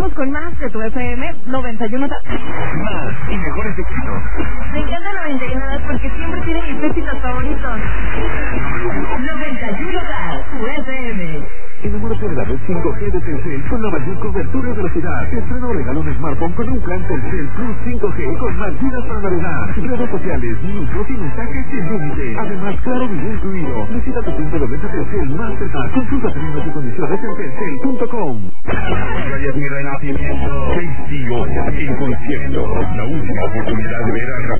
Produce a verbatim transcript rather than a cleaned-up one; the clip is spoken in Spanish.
seguimos con más de tu F M noventa y uno. Más y mejores éxitos. Me encanta noventa y uno porque siempre tiene mis éxitos favoritos. noventa y uno, tu F M. Enamórate de la red cinco G de Telcel con la mayor cobertura de velocidad. Estrena o regala un smartphone con un plan Telcel Plus cinco G con más gigas para navegar, redes sociales, minutos y mensajes sin límite. Además, claro, video incluido. Visita tu punto de venta Telcel más cercano. Consulta términos y condiciones en telcel punto com. Hoy es mi renacimiento. seis y ocho en concierto. La última oportunidad de ver a